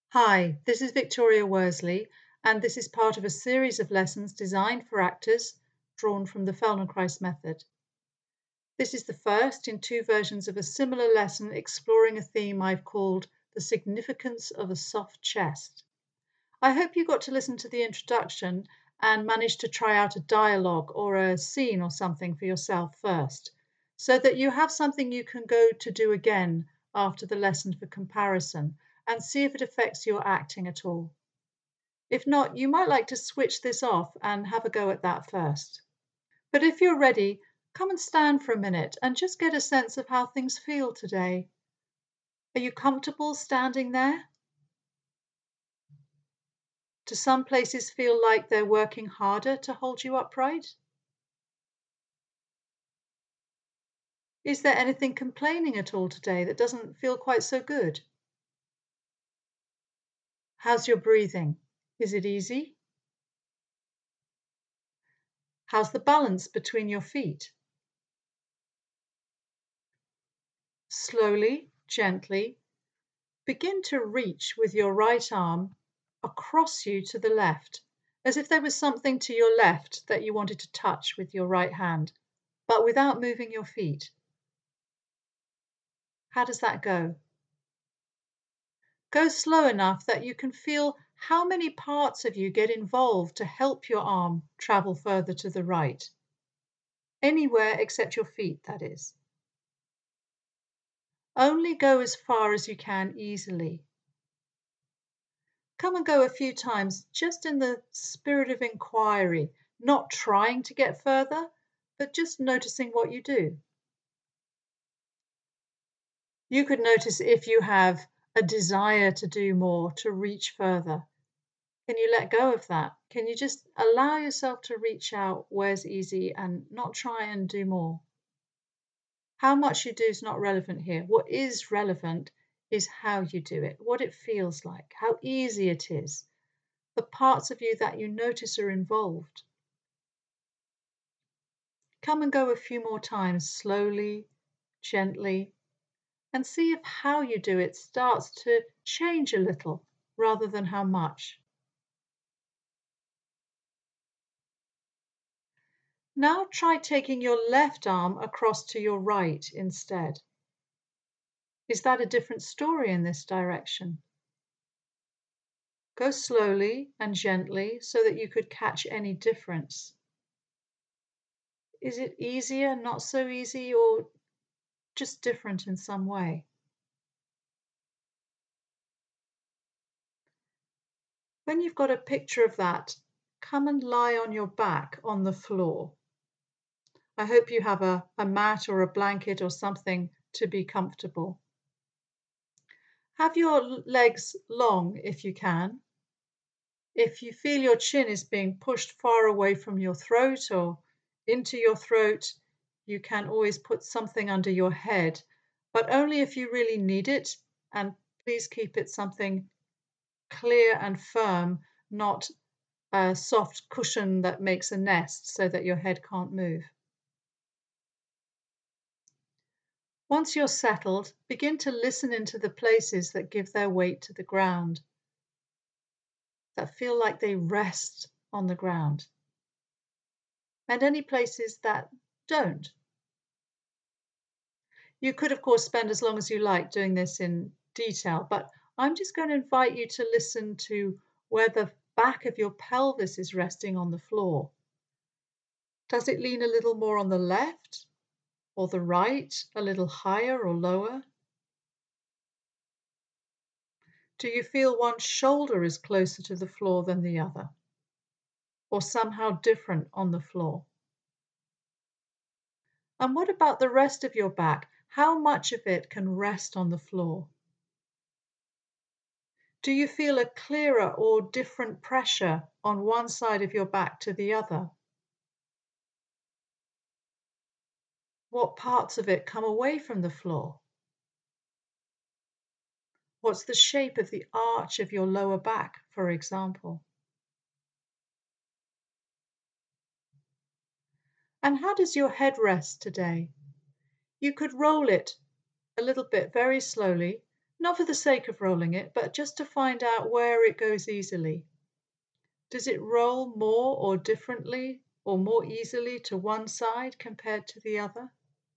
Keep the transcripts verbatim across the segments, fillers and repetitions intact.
Hi, this is Victoria Worsley, and this is part of a series of lessons designed for actors drawn from the Feldenkrais method. This is the first in two versions of a similar lesson exploring a theme I've called the significance of a soft chest. I hope you got to listen to the introduction and managed to try out a dialogue or a scene or something for yourself first, so that you have something you can go to do again after the lesson for comparison and see if it affects your acting at all. If not, you might like to switch this off and have a go at that first. But if you're ready, come and stand for a minute and just get a sense of how things feel today. Are you comfortable standing there? Do some places feel like they're working harder to hold you upright? Is there anything complaining at all today that doesn't feel quite so good? How's your breathing? Is it easy? How's the balance between your feet? Slowly, gently, begin to reach with your right arm across you to the left, as if there was something to your left that you wanted to touch with your right hand, but without moving your feet. How does that go? Go slow enough that you can feel how many parts of you get involved to help your arm travel further to the right. Anywhere except your feet, that is. Only go as far as you can easily. Come and go a few times just in the spirit of inquiry, not trying to get further, but just noticing what you do. You could notice if you have a desire to do more, to reach further. Can you let go of that? Can you just allow yourself to reach out where's easy and not try and do more? How much you do is not relevant here. What is relevant is how you do it, what it feels like, how easy it is, the parts of you that you notice are involved. Come and go a few more times, slowly, gently, and see if how you do it starts to change a little rather than how much. Now try taking your left arm across to your right instead. Is that a different story in this direction? Go slowly and gently so that you could catch any difference. Is it easier, not so easy, or just different in some way? When you've got a picture of that, come and lie on your back on the floor. I hope you have a, a mat or a blanket or something to be comfortable. Have your legs long if you can. If you feel your chin is being pushed far away from your throat or into your throat, you can always put something under your head, but only if you really need it, and please keep it something clear and firm, not a soft cushion that makes a nest so that your head can't move. Once you're settled, begin to listen into the places that give their weight to the ground, that feel like they rest on the ground, and any places that don't. You could, of course, spend as long as you like doing this in detail, but I'm just going to invite you to listen to where the back of your pelvis is resting on the floor. Does it lean a little more on the left or the right, a little higher or lower? Do you feel one shoulder is closer to the floor than the other, or somehow different on the floor? And what about the rest of your back? How much of it can rest on the floor? Do you feel a clearer or different pressure on one side of your back to the other? What parts of it come away from the floor? What's the shape of the arch of your lower back, for example? And how does your head rest today? You could roll it a little bit very slowly, Not for the sake of rolling it, but just to find out where it goes easily. Does it roll more or differently or more easily to one side compared to the other?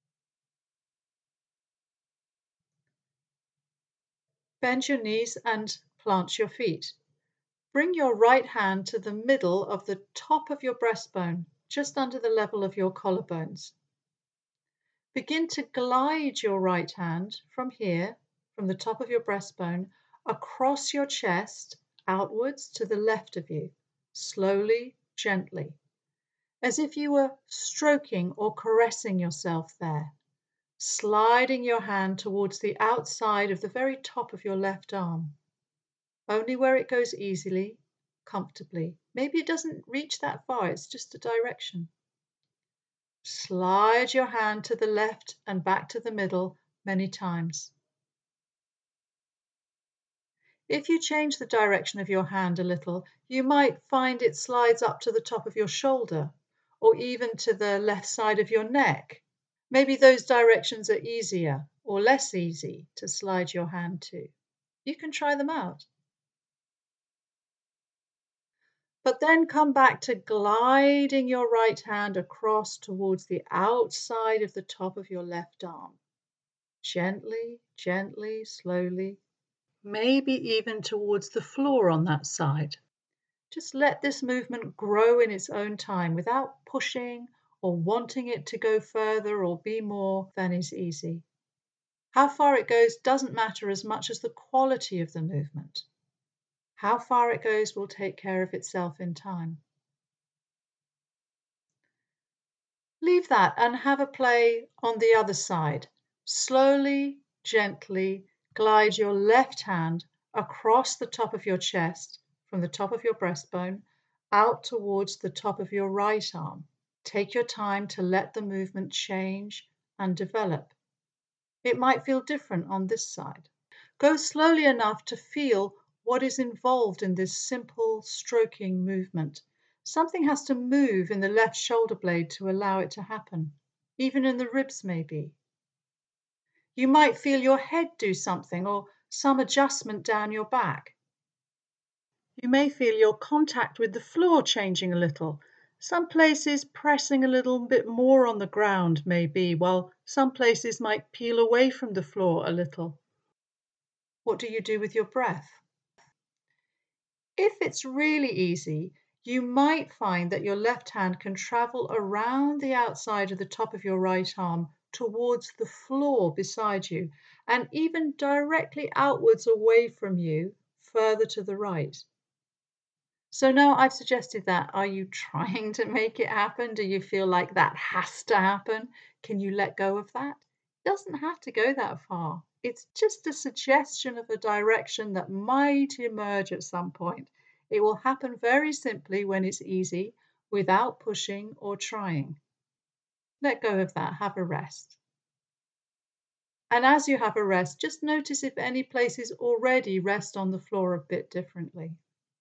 Bend your knees and plant your feet. Bring your right hand to the middle of the top of your breastbone, just under the level of your collarbones. Begin to glide your right hand from here, from the top of your breastbone, across your chest, outwards to the left of you, slowly, gently, as if you were stroking or caressing yourself there, sliding your hand towards the outside of the very top of your left arm, only where it goes easily, comfortably. Maybe it doesn't reach that far, it's just a direction. Slide your hand to the left and back to the middle many times. If you change the direction of your hand a little, you might find it slides up to the top of your shoulder or even to the left side of your neck. Maybe those directions are easier or less easy to slide your hand to. You can try them out. But then come back to gliding your right hand across towards the outside of the top of your left arm. Gently, gently, slowly, maybe even towards the floor on that side. Just let this movement grow in its own time without pushing or wanting it to go further or be more than is easy. How far it goes doesn't matter as much as the quality of the movement. How far it goes will take care of itself in time. Leave that and have a play on the other side. Slowly, gently glide your left hand across the top of your chest, from the top of your breastbone, out towards the top of your right arm. Take your time to let the movement change and develop. It might feel different on this side. Go slowly enough to feel what is involved in this simple stroking movement. Something has to move in the left shoulder blade to allow it to happen, even in the ribs maybe. You might feel your head do something or some adjustment down your back. You may feel your contact with the floor changing a little. Some places pressing a little bit more on the ground maybe, while some places might peel away from the floor a little. What do you do with your breath? If it's really easy, you might find that your left hand can travel around the outside of the top of your right arm towards the floor beside you, and even directly outwards away from you, further to the right. So now I've suggested that. Are you trying to make it happen? Do you feel like that has to happen? Can you let go of that? It doesn't have to go that far. It's just a suggestion of a direction that might emerge at some point. It will happen very simply when it's easy, without pushing or trying. Let go of that. Have a rest. And as you have a rest, just notice if any places already rest on the floor a bit differently.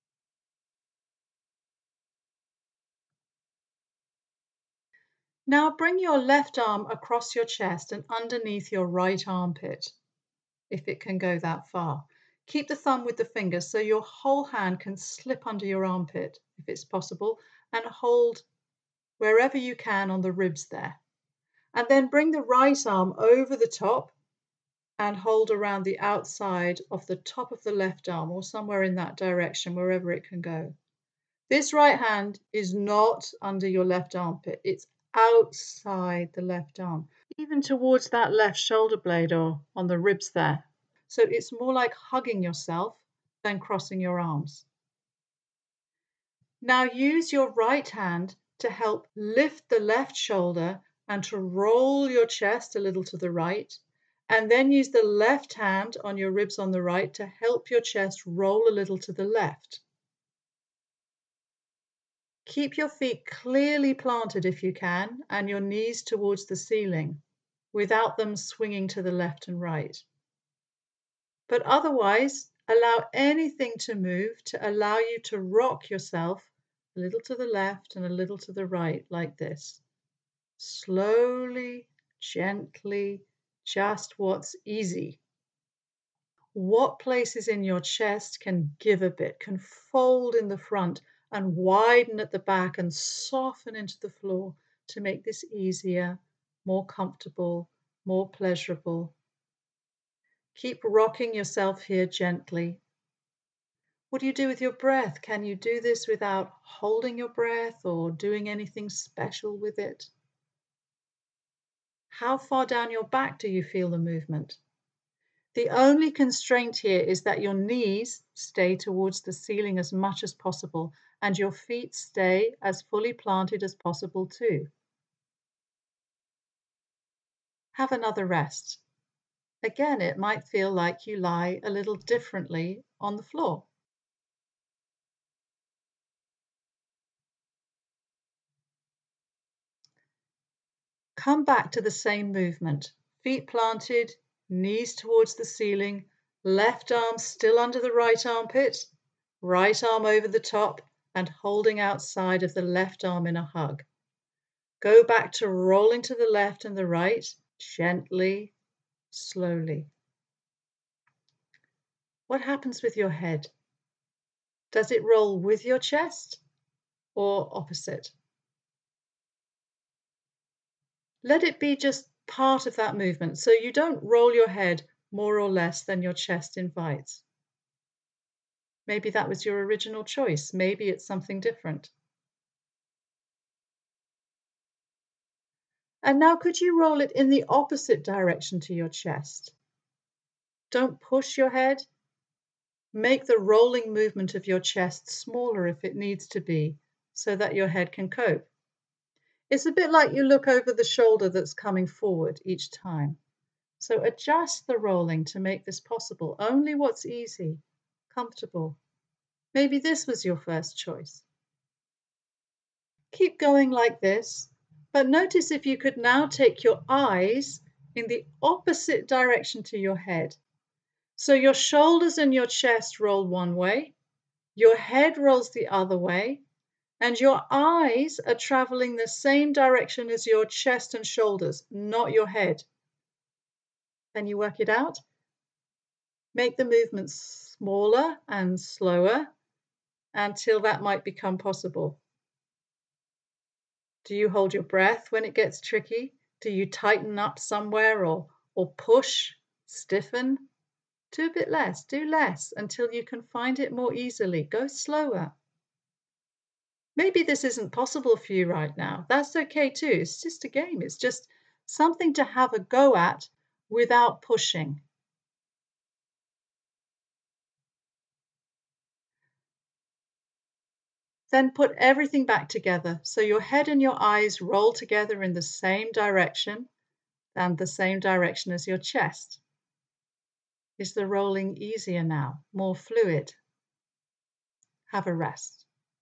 Now bring your left arm across your chest and underneath your right armpit, if it can go that far. Keep the thumb with the finger so your whole hand can slip under your armpit, if it's possible, and hold wherever you can on the ribs there. And then bring the right arm over the top and hold around the outside of the top of the left arm, or somewhere in that direction, wherever it can go. This right hand is not under your left armpit. It's outside the left arm, even towards that left shoulder blade or on the ribs there. So it's more like hugging yourself than crossing your arms. Now use your right hand to help lift the left shoulder and to roll your chest a little to the right, and then use the left hand on your ribs on the right to help your chest roll a little to the left. Keep your feet clearly planted if you can, and your knees towards the ceiling, without them swinging to the left and right. But otherwise, allow anything to move to allow you to rock yourself a little to the left and a little to the right, like this. Slowly, gently, just what's easy. What places in your chest can give a bit, can fold in the front and widen at the back and soften into the floor to make this easier, more comfortable, more pleasurable. Keep rocking yourself here gently. What do you do with your breath? Can you do this without holding your breath or doing anything special with it? How far down your back do you feel the movement? The only constraint here is that your knees stay towards the ceiling as much as possible and your feet stay as fully planted as possible too. Have another rest. Again, it might feel like you lie a little differently on the floor. Come back to the same movement. Feet planted, knees towards the ceiling, left arm still under the right armpit, right arm over the top and holding outside of the left arm in a hug. Go back to rolling to the left and the right, gently, slowly. What happens with your head? Does it roll with your chest or opposite? Let it be just part of that movement, so you don't roll your head more or less than your chest invites. Maybe that was your original choice. Maybe it's something different. And now could you roll it in the opposite direction to your chest? Don't push your head. Make the rolling movement of your chest smaller if it needs to be, so that your head can cope. It's a bit like you look over the shoulder that's coming forward each time. So adjust the rolling to make this possible. Only what's easy, comfortable. Maybe this was your first choice. Keep going like this, but notice if you could now take your eyes in the opposite direction to your head. So your shoulders and your chest roll one way, your head rolls the other way, and your eyes are traveling the same direction as your chest and shoulders, not your head. Can you work it out? Make the movements smaller and slower until that might become possible. Do you hold your breath when it gets tricky? Do you tighten up somewhere or, or push, stiffen? Do a bit less, do less until you can find it more easily. Go slower. Maybe this isn't possible for you right now. That's okay too. It's just a game. It's just something to have a go at without pushing. Then put everything back together. So your head and your eyes roll together in the same direction and the same direction as your chest. Is the rolling easier now, more fluid? Have a rest.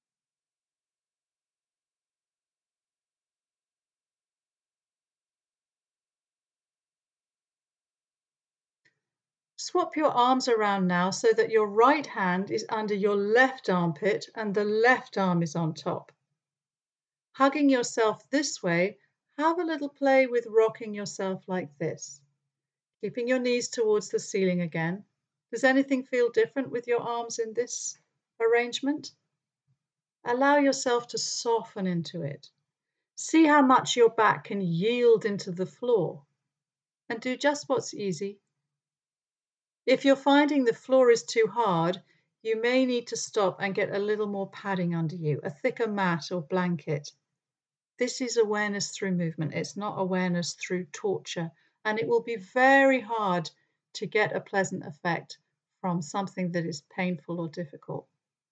Swap your arms around now so that your right hand is under your left armpit and the left arm is on top. Hugging yourself this way, have a little play with rocking yourself like this. Keeping your knees towards the ceiling again. Does anything feel different with your arms in this arrangement? Allow yourself to soften into it. See how much your back can yield into the floor. And do just what's easy. If you're finding the floor is too hard, you may need to stop and get a little more padding under you, a thicker mat or blanket. This is awareness through movement. It's not awareness through torture. And it will be very hard to get a pleasant effect from something that is painful or difficult.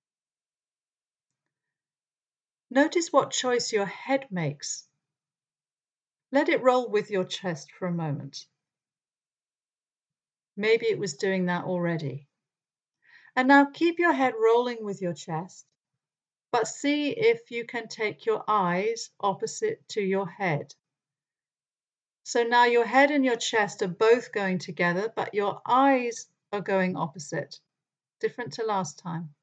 Notice what choice your head makes. Let it roll with your chest for a moment. Maybe it was doing that already. And now keep your head rolling with your chest, but see if you can take your eyes opposite to your head. So now your head and your chest are both going together, but your eyes are going opposite, different to last time.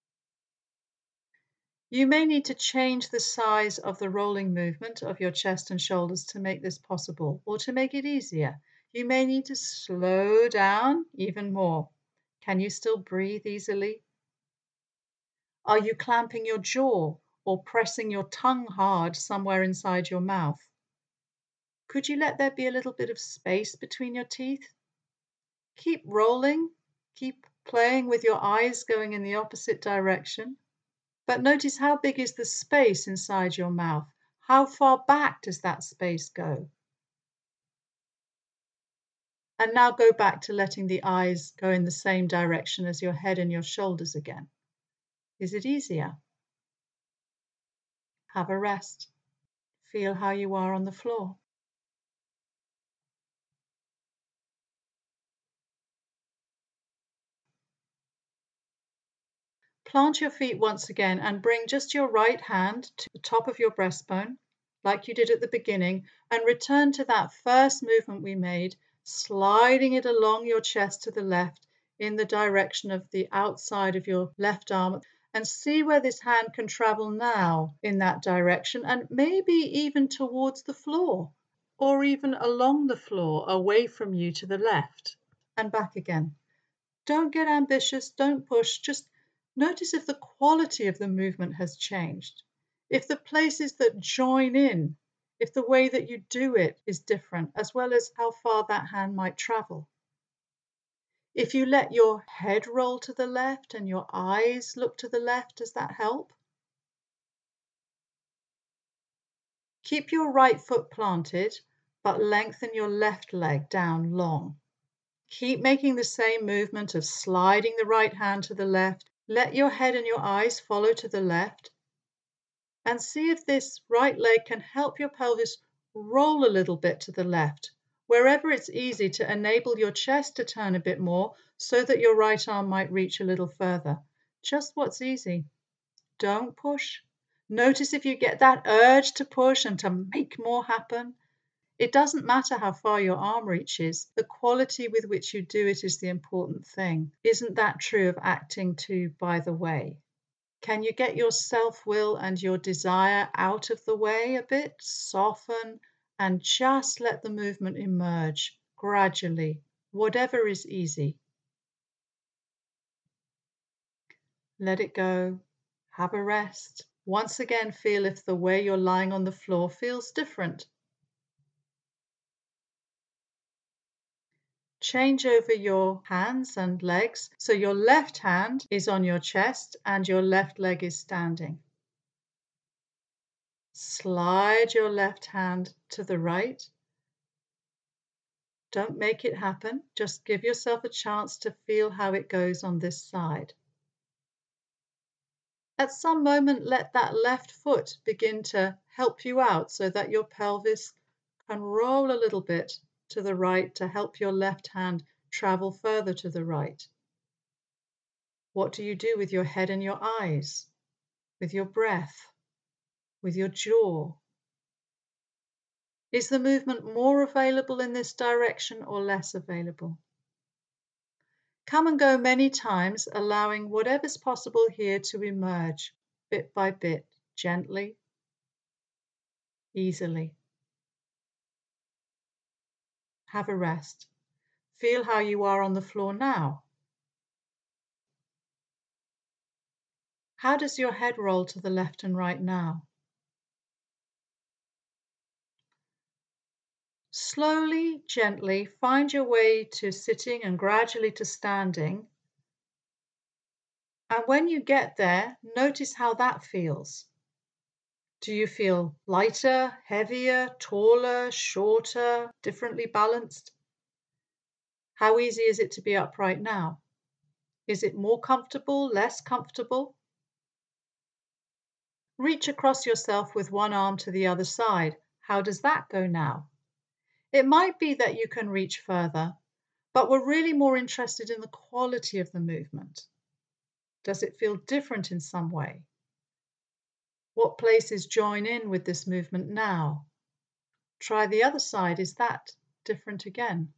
You may need to change the size of the rolling movement of your chest and shoulders to make this possible, or to make it easier. You may need to slow down even more. Can you still breathe easily? Are you clamping your jaw or pressing your tongue hard somewhere inside your mouth? Could you let there be a little bit of space between your teeth? Keep rolling, keep playing with your eyes going in the opposite direction. But notice how big is the space inside your mouth? How far back does that space go? And now go back to letting the eyes go in the same direction as your head and your shoulders again. Is it easier? Have a rest. Feel how you are on the floor. Plant your feet once again and bring just your right hand to the top of your breastbone, like you did at the beginning, and return to that first movement we made, sliding it along your chest to the left in the direction of the outside of your left arm, and see where this hand can travel now in that direction, and maybe even towards the floor, or even along the floor away from you to the left, and back again. Don't get ambitious, don't push, just notice if the quality of the movement has changed, if the places that join in, if the way that you do it is different, as well as how far that hand might travel. If you let your head roll to the left and your eyes look to the left, does that help? Keep your right foot planted, but lengthen your left leg down long. Keep making the same movement of sliding the right hand to the left. Let your head and your eyes follow to the left. And see if this right leg can help your pelvis roll a little bit to the left, wherever it's easy, to enable your chest to turn a bit more so that your right arm might reach a little further. Just what's easy. Don't push. Notice if you get that urge to push and to make more happen. It doesn't matter how far your arm reaches, the quality with which you do it is the important thing. Isn't that true of acting too, by the way? Can you get your self-will and your desire out of the way a bit, soften, and just let the movement emerge gradually, whatever is easy? Let it go. Have a rest. Once again, feel if the way you're lying on the floor feels different. Change over your hands and legs so your left hand is on your chest and your left leg is standing. Slide your left hand to the right. Don't make it happen. Just give yourself a chance to feel how it goes on this side. At some moment, let that left foot begin to help you out so that your pelvis can roll a little bit to the right to help your left hand travel further to the right. What do you do with your head and your eyes, with your breath, with your jaw? Is the movement more available in this direction or less available? Come and go many times, allowing whatever's possible here to emerge bit by bit, gently, easily. Have a rest. Feel how you are on the floor now. How does your head roll to the left and right now? Slowly, gently, find your way to sitting and gradually to standing. And when you get there, notice how that feels. Do you feel lighter, heavier, taller, shorter, differently balanced? How easy is it to be upright now? Is it more comfortable, less comfortable? Reach across yourself with one arm to the other side. How does that go now? It might be that you can reach further, but we're really more interested in the quality of the movement. Does it feel different in some way? What places join in with this movement now? Try the other side. Is that different again?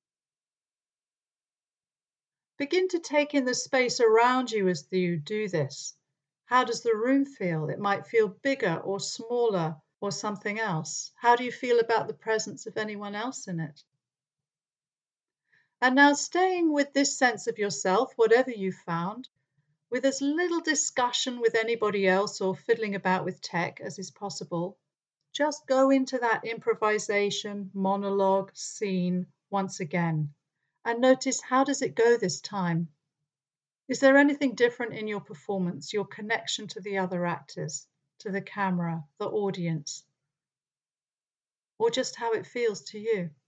Begin to take in the space around you as you do this. How does the room feel? It might feel bigger or smaller or something else. How do you feel about the presence of anyone else in it? And now, staying with this sense of yourself, whatever you found, with as little discussion with anybody else or fiddling about with tech as is possible, just go into that improvisation, monologue, scene once again and notice, how does it go this time? Is there anything different in your performance, your connection to the other actors, to the camera, the audience, or just how it feels to you?